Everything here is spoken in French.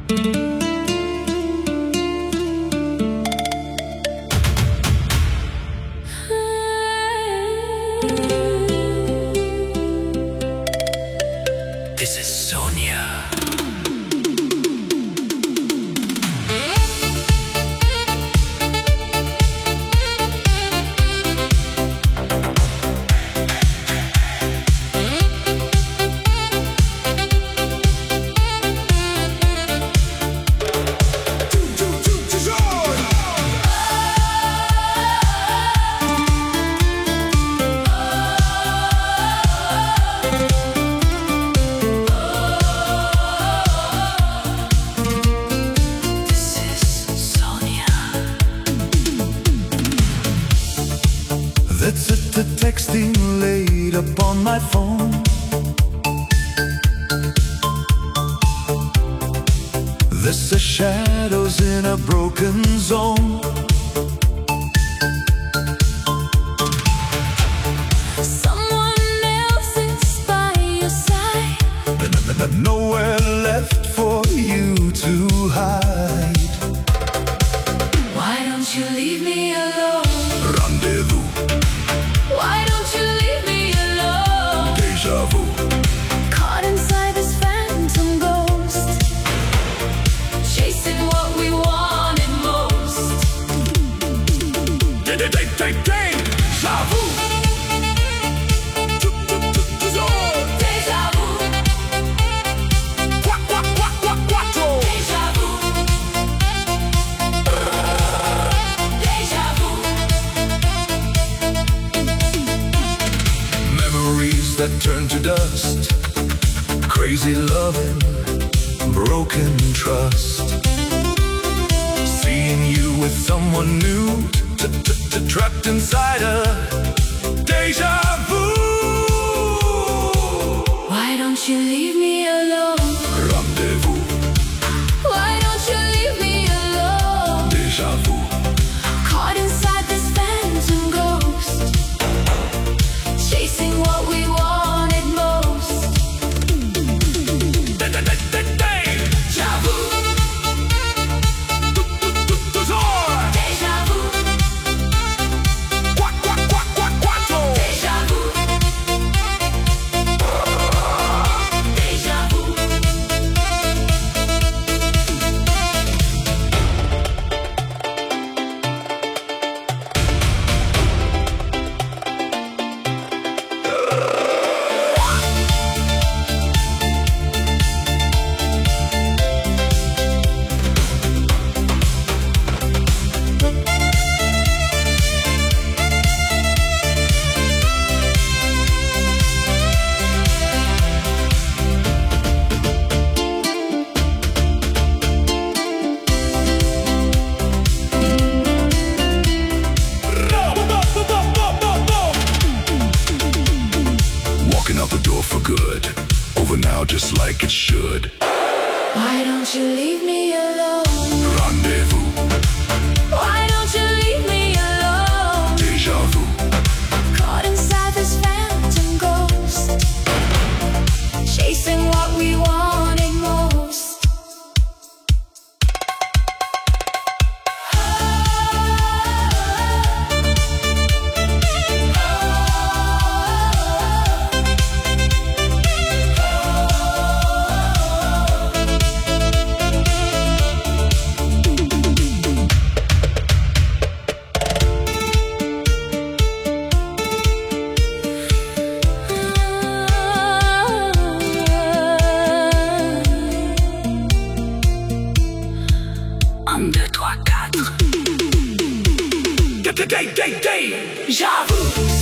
This is Sonia. That's it, the texting laid upon my phone. This the shadows in a broken zone. Someone else is by your side. Nowhere left for you to hide. Why don't you leave me alone? Rendezvous, Why don't you leave me alone? déjà vu. Caught inside this phantom ghost, chasing what we wanted most. Déjà vu. Déjà vu, déjà vu, déjà vu. Memories that turn to dust. Crazy loving, broken trust. Seeing you with someone new, trapped inside a deja vu. Why don't you leave me alone? Rendezvous, Why don't you leave me alone? déjà vu. Caught inside this phantom ghost, chasing what we wanted most. Déjà vu. Déjà vu, déjà vu, déjà vu. Walking out the door for good. Over now just like it should. Why don't you leave me alone? Rendezvous, Why don't you leave me alone? déjà vu. Caught inside this phantom ghost, chasing what we wanted most. Un, deux, trois, quatre. J'avoue.